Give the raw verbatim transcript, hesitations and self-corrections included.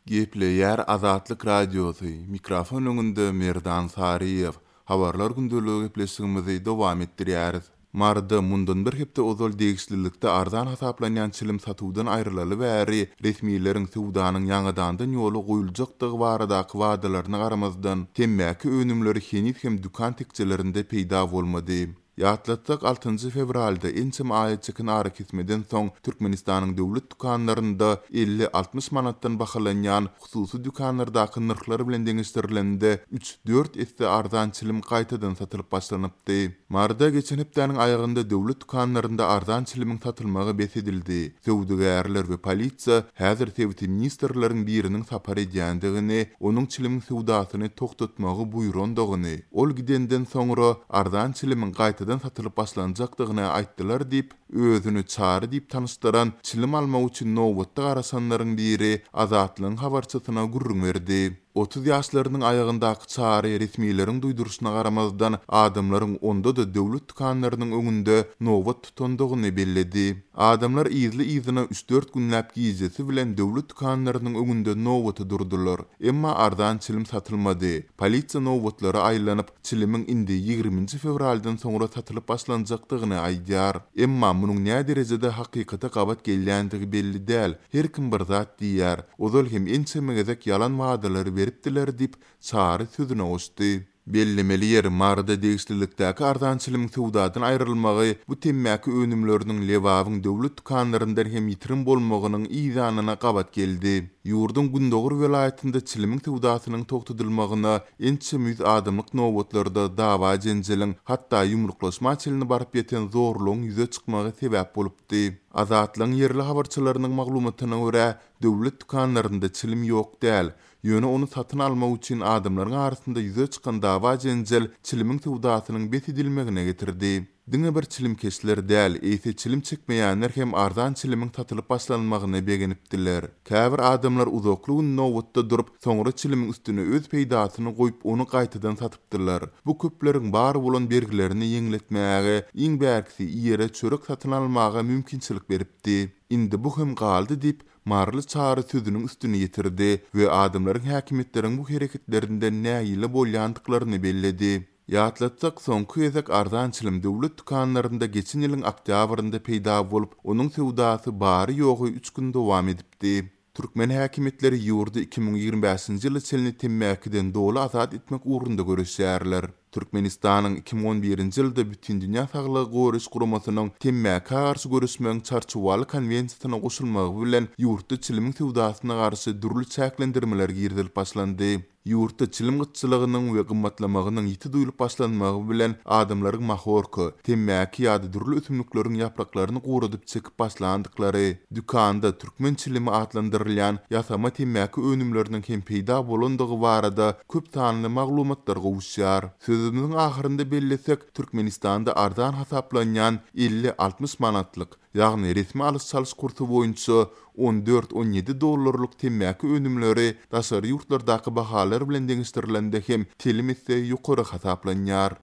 Gepleyer Azatlyk Radiosu. Mikrofon öňünde Merdan Sariyev. Habarlar gündölügi gepleşigimizi dowam etdirýäris. Marda mundan bir hepde ozal degişlilikde arzan hasaplanýan çilim satuwdan aýrylaly bäri resmiýetlerin suwdanyň ýaňydandan ýoly goýuljakdygy baradaky wadalaryna garamazdan temmäki önümleri henüz hem dukan tekçelerinde peýda bolmady. Ýatlatsak altynjy fevralda ençem aýat çykyny ara kesmeden soň Türkmenistanyň döwlet dukanlarynda elli altmış manatdan bahalanýan hususy dukanlardaky nyrklar bilen deňişdirilende üç dört esse arzan çilim gaýtadan satylyp başlanypdy. Marda geçen hepdeniň aýagynda döwlet dukanlarynda arzan çilimiň satylmagy besedildi. Sowdagärler we polisiýa häzir tewti ministrleriň biriniň sapar edýändigini, onuň çilimiň sowdasyny toktatmagy buýrandygyny, ol gidenden soňra arzan çilimiň gaýta satylyp başlanjakdygyny aýtdylar diýip özüni çary diýip tanışdyran çilim almak üçin nowbatda garasanlaryň biri Azatlyň habarçysyna gurrun berdi. otuz ýaşlarynyň aýagyndaky çary resmiýetlerin duýduruşyna garamazdan adamlaryň onda da döwlet dukanlarynyň öňünde nowbat tutandygyny belledi. Adamlar ýyzly ýyzyna üç dört günläp giýjesi bilen döwlet dukanlarynyň öňünde nowbaty durdular. Emma ardan çilim satylmady. Polisiýa nowbatlary aýlanyp çilimiň indi ýigriminji fevraldan soňra satylyp başlanjakdygyny aýdýar. Emma munyň näme derejede hakykata gabat gelýändigi belli däl. Her kim bir zat diýär. Ozal hem ençemegezek ýalan wadalar beripdiler diýip çary sözüne goşdy. Bellemeli yer marda degişlilikdäki ardan çilimiň suwdadan aýrylmagy bu temmäki önümleriniň lewawyň döwlet dukanlaryndan hem ýitirim bolmagynyň ýyzanyna gabat geldi. Ýurdun Gündogur welaýatynda çilimiň suwdasynyň toktatylmagyna ençe yüz adamlyk nowbatlarda dawa jenjeliň hatda ýumruklaşma çilini baryp ýeten zorlugyň ýüze çykmagy sebäp bolupdy. Azatlyň yerli habarçylarynyň maglumatyna görä döwlet dukanlarynda çilim ýok däl. Ýöne onu satyn almak üçin adamlaryň arasynda ýüze çykan dawa jenjel çilimiň suwdasynyň besedilmegine getirdi. Diňe bir çilim kesler däl, eýse çilim çekmeýänler hem ardan çilimiň satylyp başlanmagyny begenipdiler. Käbir adamlar uzakly nowbatda durup, soňra çilimiň üstüne öz peýdasyny goýup onu gaýtadan satypdylar. Bu köpleriň bary bolan bergilerini ýeňletmäge, iň bärkisi ýere çörek satyn almaga mümkinçilik beripdi. Indi bu hem galdy diýip marly çary sözüniň üstüne ýetirdi we adamlaryň häkimetleriň bu hereketlerinden näýile bolýandyklaryny belledi. Ýatlatsak soňky ýezek ardan çilim döwlet dukanlarynda geçen ýylyň oktýabrynda peýda bolup, onuň sowdasy bary ýogy üç gün dowam edipdi. Türkmen häkimetleri ýurdu iki bin ýigri beşinji ýyly çilini temmäkiden doly azat etmek ugrunda görüşýärler. Türkmenistanyň iki bin on birinji ýylda bütün dünýä saglygy goýuş guramasynyň temmäki garşy görüşmeň çarçuwaly konwensiýasyna goşulmagy bilen ýurtda çilimiň sowdasyna garşy durly çäklendirmeler girdilip başlandy. Ýurtda çilim gytçylygynyň we gymmatlamagynyň ýiti duýulyp başlanmagy bilen adamlaryň mahorky, temmäki ýa-da durly ösümlikleriň ýapraklaryny guradyp çekip başlandyklary, dükanda türkmen çilimi adlandyrylýan ýasama temmäki önümleriniň hem peýda bolandygy barada köp sanly maglumatlar gowuşýar. Sözümiziň ahyrynda bellesek, Türkmenistanda ardan hasaplanýan elli altmış manatlyk, ýagny resmi alys-salys kursu boýunça on dört on ýedi dollarlyk temmäki önümleri daşary ýurtlardaky bahalar bilen deňişdirilende hem telim ise ýokary hasaplanýar.